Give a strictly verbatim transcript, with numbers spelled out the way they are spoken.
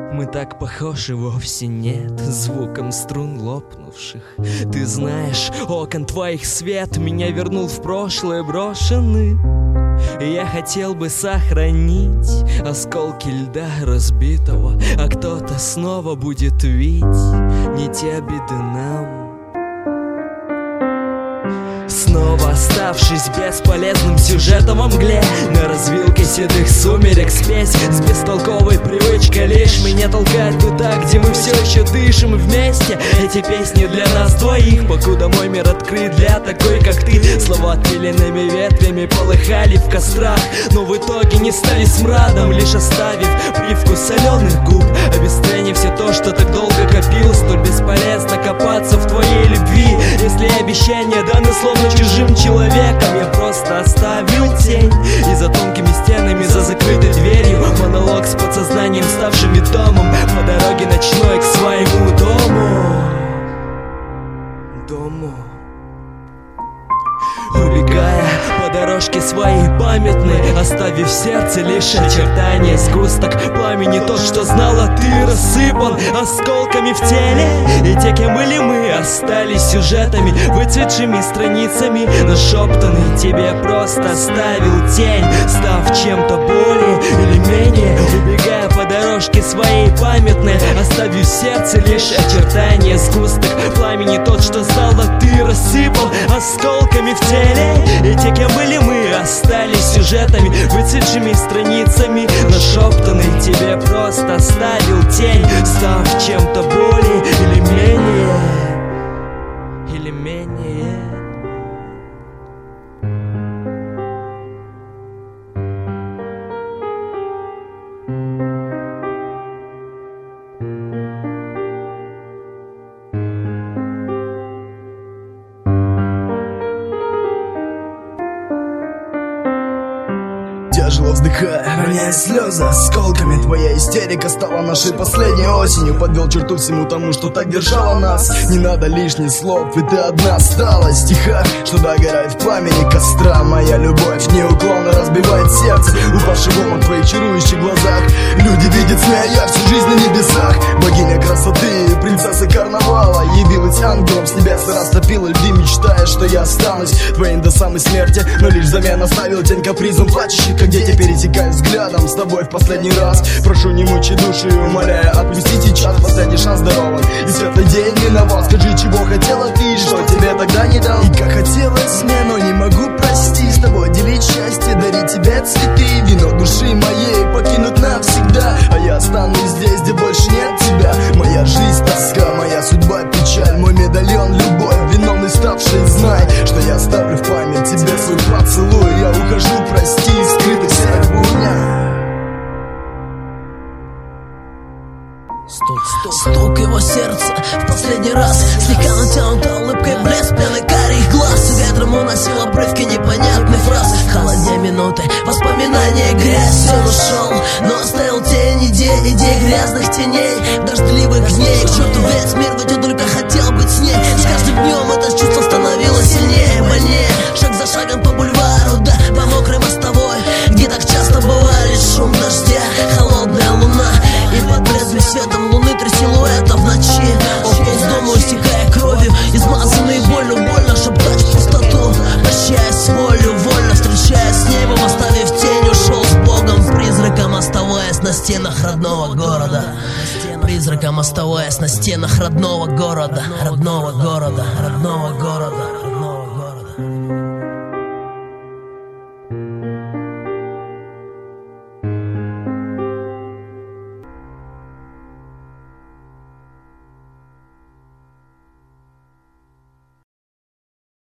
Мы так похожи, вовсе нет, звуком струн лопнувших. Ты знаешь, окон твоих свет меня вернул в прошлое брошенный. И я хотел бы сохранить осколки льда разбитого, а кто-то снова будет видеть не те обиды нам. Снова оставшись бесполезным сюжетом во мгле, на развилке седых сумерек спесь с бестолковой привычкой лишь меня толкает туда, где мы все еще дышим вместе. Эти песни для нас двоих, покуда мой мир открыт для такой, как ты. Слова отпиленными ветвями полыхали в кострах, но в итоге не стали смрадом, лишь оставив привкус соленых губ, обесценив все то, что так долго копилось. Столь бесполезно копаться в твоей любви, если обещания даны словно чужим человеком. Я просто оставил тень, и за тонкими стенами, за закрытой дверью монолог с подсознанием, ставшими домом, по дороге ночной к своему дому. Дому. Убегая по дорожке своей памятной, оставив в сердце лишь очертания, сгусток пламени, тот, что знала ты, рассыпан осколками в теле. И те, кем были мы, остались сюжетами, выцветшими страницами. Нашептанный тебе просто оставил тень, став чем-то более или менее. Убегая по дорожке своей памятной, оставив в сердце лишь очертания, сгусток пламени, тот, что знала ты, рассыпан осколками в теле. И те, кем были мы, остались сюжетами, выцветшими страницами. Нашептанный тебе просто оставил тень, став чем-то более или менее. Или менее. Тяжело вздыхая, роняя слезы осколками, твоя истерика стала нашей последней осенью. Подвел черту всему тому, что так держало нас. Не надо лишних слов, и ты одна осталась. В стихах, что догорает в пламени костра. Моя любовь неуклонно разбивает сердце, упавший волн в твоих чарующих глазах. Люди видят сны, а я всю жизнь на небесах. Богиня красоты, принцесса карнавала, явилась ангелом с небес и растопила льды, мечтая, что я останусь твоим до самой смерти. Но лишь взамен оставил тень капризом плачущих, как дети, пересекая взглядом с тобой в последний раз. Прошу, не мучи души, умоляя, отпустите час, последний шанс дарован. И светлый день миновал, скажи, чего хотела ты, что тебе тогда не дал. И как хотелось мне, но не могу, прости, с тобой делить счастье, дарить тебе цветы, вино души моей покинут навсегда. А я останусь здесь, где больше нет тебя. Моя жизнь тоска, моя судьба печаль, мой медальон любовь, виновный ставший, знай, что я оставлю в память тебе свой поцелуй. Я ухожу, прости, скрытых серых бурнях. Стук, стук. Стук его сердца в последний раз, слегка натянута улыбкой, блеск пьяный карих глаз. Ветром уносил обрывки непонятных фраз. В холоде минуты воспоминания, грязь. Он ушел, но оставил тень идей, идей грязных теней, дождливых дней. К черту весь мир, ведь он только хотел быть с ней. С каждым днем это чувство становилось сильнее, больнее. Шаг за шагом по бульвару, да, по мокрой мостовой, где так часто бывали шум дождя, холодная луна. И под бледным светом луны три силуэта в ночи. Он полз дому, истекая кровью, измазанный болью, больно шептать в пустоту, прощаясь с волю, вольно встречаясь с небом, оставив тень, ушел с Богом, призраком оставаясь на стенах родного города. Призраком оставаясь на стенах родного города, родного города, родного города.